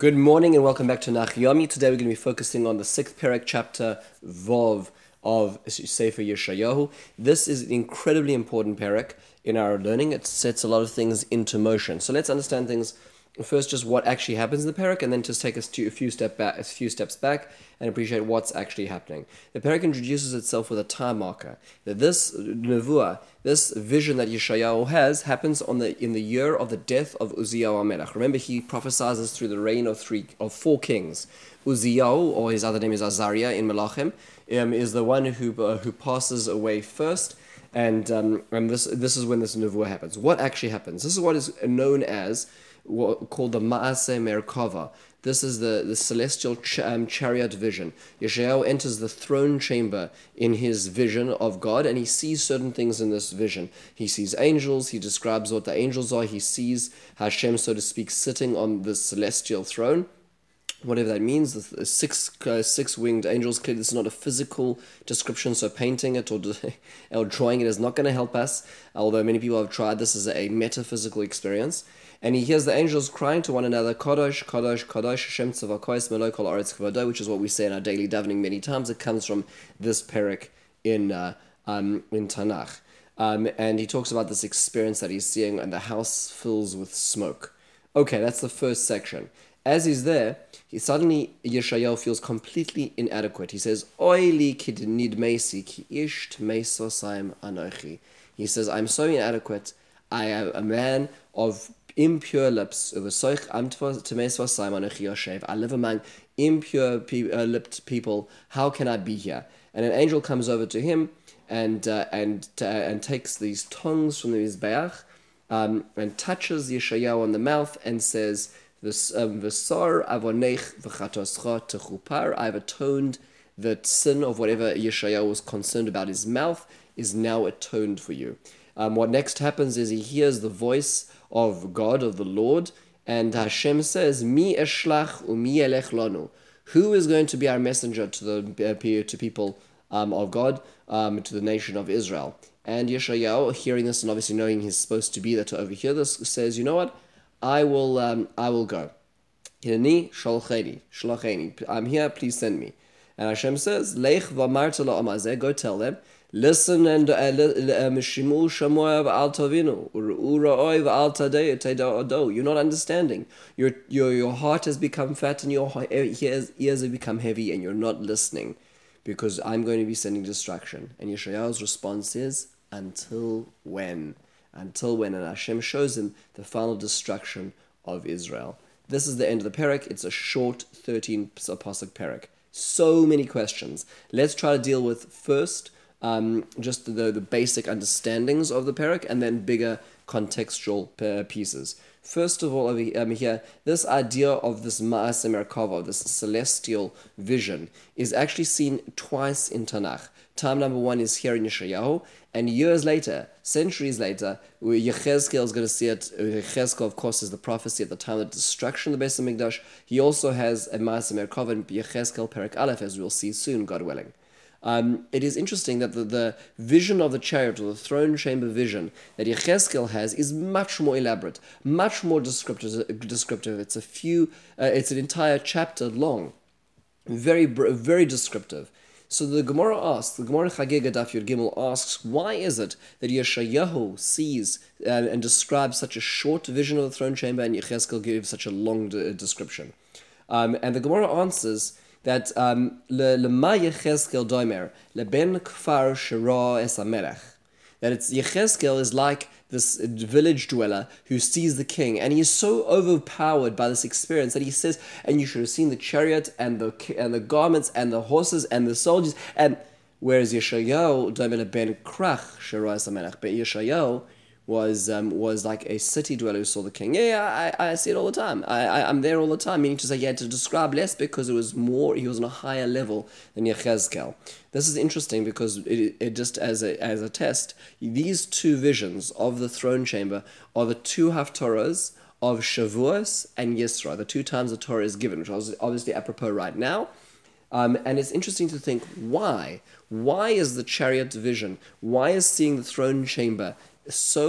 Good morning and welcome back to Nach Yomi. Today we're going to be focusing on the 6th Perek chapter Vov of Sefer Yeshayahu. This is an incredibly important Perek in our learning. It sets a lot of things into motion. So let's understand things first, just what actually happens in the Perek, and then just take us to a few steps back and appreciate what's actually happening. The Perek introduces itself with a time marker. That this nevuah, this vision that Yeshayahu has, happens in the year of the death of Uzziyahu HaMelech. Remember, he prophesies through the reign of four kings. Uzziyahu, or his other name is Azariah in Melachim, is the one who passes away first. And this is when this nevuah happens. What actually happens? This is what is known as called the Ma'aseh Merkava. This is the celestial chariot vision. Yeshayahu enters the throne chamber in his vision of God, and he sees certain things in this vision. He sees angels. He describes what the angels are. He sees Hashem, so to speak, sitting on the celestial throne. Whatever that means, the six-winged angels. Clearly, this is not a physical description, so painting it or drawing it is not going to help us, although many people have tried. This is a metaphysical experience. And he hears the angels crying to one another, Kadosh, Kadosh, Kadosh, Hashem Tzavakois, Meloi Kol Haaretz Kvodo, which is what we say in our daily davening many times. It comes from this perek in Tanakh. And he talks about this experience that he's seeing, and the house fills with smoke. Okay, that's the first section. As he's there, Yeshayahu feels completely inadequate. He says, Oili kid nidmeisi ki ish tmeisosaim anochi. He says, I'm so inadequate. I am a man of impure lips. I live among impure lipped people. How can I be here? And an angel comes over to him and takes these tongues from the Mizbeach and touches Yeshayahu on the mouth and says, V'sar avonech v'chatoscha techupar. I have atoned the sin of whatever Yeshayahu was concerned about. His mouth is now atoned for you. What next happens is he hears the voice of God, of the Lord, and Hashem says, Mi eshlach u'mi elech lanu. Who is going to be our messenger to people of God, to the nation of Israel? And Yeshayahu, hearing this and obviously knowing he's supposed to be there to overhear this, says, you know what? I will go. Hineni shalcheni. I'm here, please send me. And Hashem says, Lech v'amarta la'amazeh, go tell them, listen and mishimu shamoy v'al tovinu, ura'oi v'al tadei. You're not understanding. Your heart has become fat and your ears have become heavy, and you're not listening, because I'm going to be sending destruction. And Yeshayahu's response is, until when? Until when? And Hashem shows him the final destruction of Israel. This is the end of the perek. It's a short 13 pasuk perek. So many questions. Let's try to deal with first just the basic understandings of the perek, and then bigger contextual pieces. First of all, over here, this idea of this Ma'aseh Merkava, this celestial vision, is actually seen twice in Tanakh. Time number one is here in Yeshayahu, and years later, centuries later, Yechezkel is going to see it. Yechezkel, of course, is the prophecy at the time of the destruction of the Beis HaMikdash. He also has a Ma'aseh Merkava in Yechezkel Perek Aleph, as we'll see soon, God willing. It is interesting that the vision of the chariot, or the throne chamber vision that Yechezkel has, is much more elaborate, much more descriptive. It's an entire chapter long, very, very descriptive. So the Gemara Chagega Daf Yud Gimel asks, why is it that Yeshayahu sees and describes such a short vision of the throne chamber, and Yechezkel gives such a long description? And the Gemara answers that Lema Yechezkel Doimer Leben Kfar Shira Es HaMelech, that it's Yechezkel is like this village dweller who sees the king, and he is so overpowered by this experience that he says, and you should have seen the chariot and the garments and the horses and the soldiers. And whereas Yeshayahu Doimer Leben Krach Shira Es HaMelech, but Yeshayahu was like a city dweller who saw the king. I see it all the time. I'm there all the time, meaning to say he had to describe less because he was on a higher level than Yechezkel. This is interesting because it just as a test, these two visions of the throne chamber are the two haftorahs of Shavuos and Yisra, the two times the Torah is given, which is obviously apropos right now. And it's interesting to think, why? Why is the chariot vision, why is seeing the throne chamber so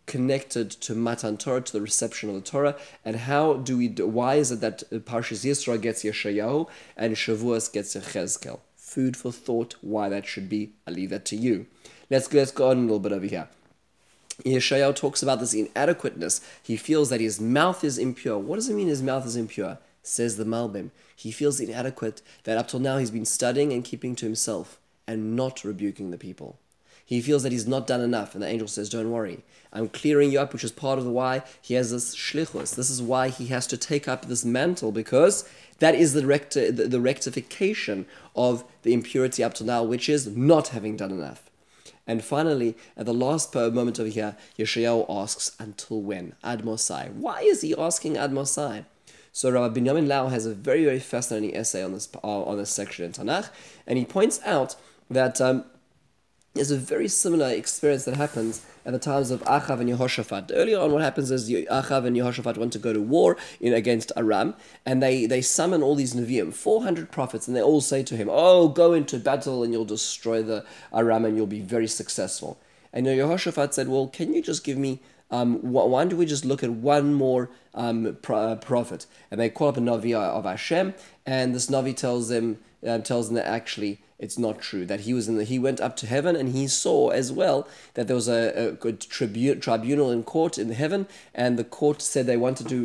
connected to Matan Torah, to the reception of the Torah, and why is it that Parshas Yisro gets Yeshayahu and Shavuos gets Yechezkel? Food for thought, why that should be. I'll leave that to you. Let's go on a little bit over here. Yeshayahu talks about this inadequateness. He feels that his mouth is impure. What does it mean his mouth is impure? Says the Malbim. He feels inadequate, that up till now he's been studying and keeping to himself and not rebuking the people. He feels that he's not done enough, and the angel says, don't worry, I'm clearing you up, which is part of the why he has this shlichus. This is why he has to take up this mantle, because that is the rectification of the impurity up till now, which is not having done enough. And finally, at the last moment over here, Yeshayahu asks, until when? Ad Mosai. Why is he asking Ad Mosai? So Rabbi Binyamin Lau has a very, very fascinating essay on this section in Tanakh, and he points out that there's a very similar experience that happens at the times of Achav and Yehoshaphat. Earlier on, what happens is Achav and Yehoshaphat want to go to war against Aram, and they summon all these Nevi'im, 400 prophets, and they all say to him, oh, go into battle and you'll destroy the Aram and you'll be very successful. And Yehoshaphat said, well, can you just give me, why don't we just look at one more prophet? And they call up a Navi of Hashem, and this Navi tells them that actually it's not true, that he went up to heaven and he saw as well that there was a tribunal in court in heaven, and the court said they wanted to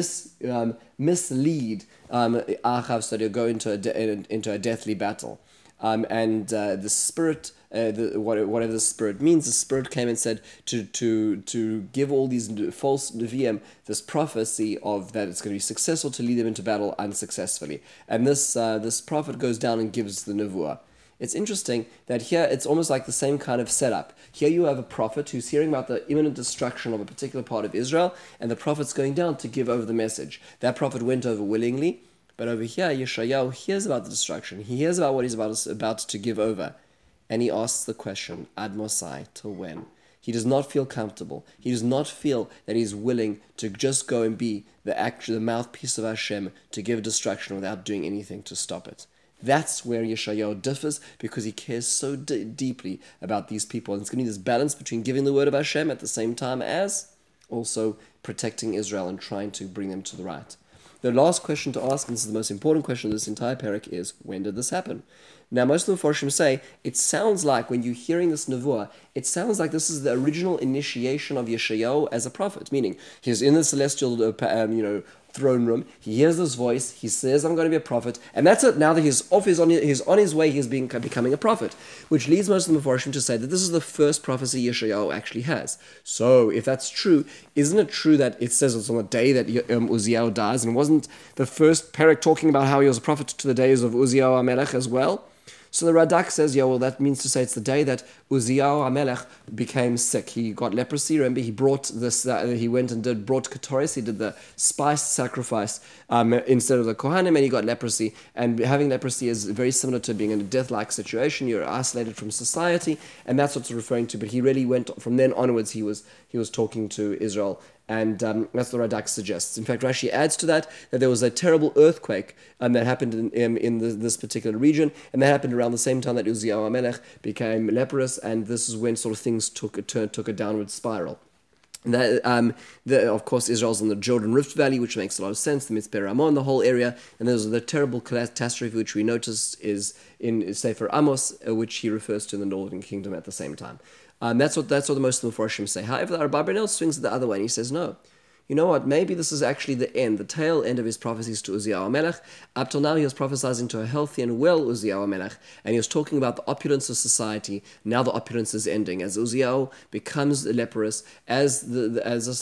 mislead Achav so to go into a deathly battle. And the spirit, whatever the spirit means, the spirit came and said to give all these false Nevi'im this prophecy of that it's going to be successful to lead them into battle unsuccessfully. And this prophet goes down and gives the nevuah. It's interesting that here it's almost like the same kind of setup. Here you have a prophet who's hearing about the imminent destruction of a particular part of Israel, and the prophet's going down to give over the message. That prophet went over willingly, but over here Yeshayahu hears about the destruction. He hears about what he's about to give over, and he asks the question, Ad Mosai, till when? He does not feel comfortable. He does not feel that he's willing to just go and be the mouthpiece of Hashem to give destruction without doing anything to stop it. That's where Yeshayahu differs, because he cares so deeply about these people. And it's going to be this balance between giving the word of Hashem at the same time as also protecting Israel and trying to bring them to the right. The last question to ask, and this is the most important question of this entire parak, is when did this happen? Now, most of the Mefarshim say it sounds like when you're hearing this nevuah, it sounds like this is the original initiation of Yeshayahu as a prophet, meaning he's in the celestial, throne room. He hears this voice. He says, "I'm going to be a prophet," and that's it. Now that he's on his way, he's becoming a prophet, which leads most of the Mefarshim to say that this is the first prophecy Yeshayahu actually has. So, if that's true, isn't it true that it says it's on the day that Uzziah dies, and wasn't the first parak talking about how he was a prophet to the days of Uzziah HaMelech as well? So the Radak says, that means to say it's the day that Uzziah HaMelech became sick. He got leprosy. Remember, he brought this. He went and brought Ketores. He did the spice sacrifice instead of the Kohanim, and he got leprosy. And having leprosy is very similar to being in a death-like situation. You're isolated from society, and that's what it's referring to. But he really went from then onwards. He was talking to Israel. And that's what Radak suggests. In fact, Rashi adds to that there was a terrible earthquake that happened in this particular region, and that happened around the same time that Uzziah HaMelech became leprous, and this is when sort of things took a downward spiral. And that, of course, Israel's in the Jordan Rift Valley, which makes a lot of sense, the Mitzpeh Ramon, the whole area, and there's the terrible catastrophe which we notice is in Sefer Amos, which he refers to in the Northern Kingdom at the same time. That's what the most of the Mefarshim say. However, the Abarbanel swings it the other way, and he says, no. You know what? Maybe this is actually the tail end of his prophecies to Uzziah HaMelech. Up till now, he was prophesying to a healthy and well Uzziah HaMelech, and he was talking about the opulence of society. Now the opulence is ending as Uzziah becomes leprous, as this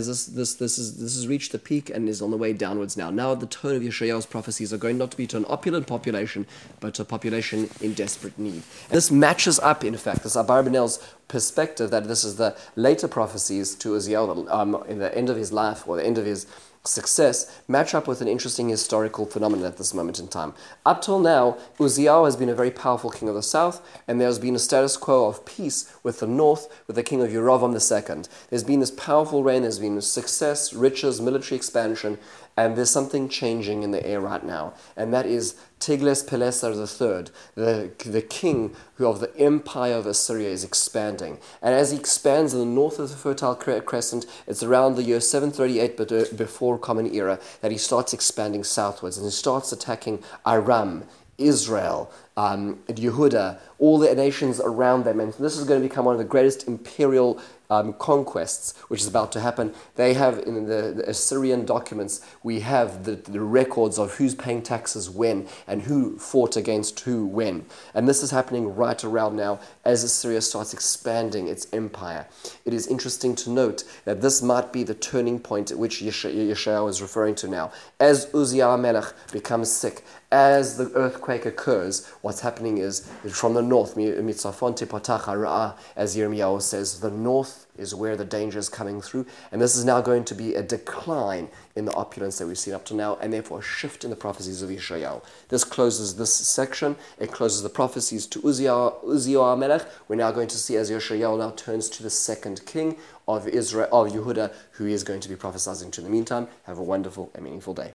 has reached the peak and is on the way downwards now. Now the tone of Yeshayahu's prophecies are going not to be to an opulent population, but to a population in desperate need. And this matches up, in fact, this Abarbanel's perspective that this is the later prophecies to Uzziah in the end of his life or the end of his success match up with an interesting historical phenomenon at this moment in time. Up till now, Uzziah has been a very powerful king of the south, and there's been a status quo of peace with the north, with the king of Yerovam II. There's been this powerful reign, there's been success, riches, military expansion, and there's something changing in the air right now, and that is Tiglath-Pileser III, the king of the empire of Assyria, is expanding. And as he expands in the north of the Fertile Crescent, it's around the year 738 before Common Era that he starts expanding southwards, and he starts attacking Aram, Israel, Yehuda, all the nations around them. And this is going to become one of the greatest imperial conquests, which is about to happen. They have, in the Assyrian documents, we have the records of who's paying taxes when and who fought against who when. And this is happening right around now as Assyria starts expanding its empire. It is interesting to note that this might be the turning point at which Yeshayahu is referring to now. As Uzziah Melech becomes sick, as the earthquake occurs, what's happening is from the north, Mitzafon Tipotach Ha'ra'ah, as Yirmiyahu says, the north is where the danger is coming through, and this is now going to be a decline in the opulence that we've seen up to now, and therefore a shift in the prophecies of Yeshayahu. This closes this section. It closes the prophecies to Uzziah Melech. We're now going to see as Yeshayahu now turns to the second king of Israel, of Yehuda, who he is going to be prophesying to. In the meantime, have a wonderful and meaningful day.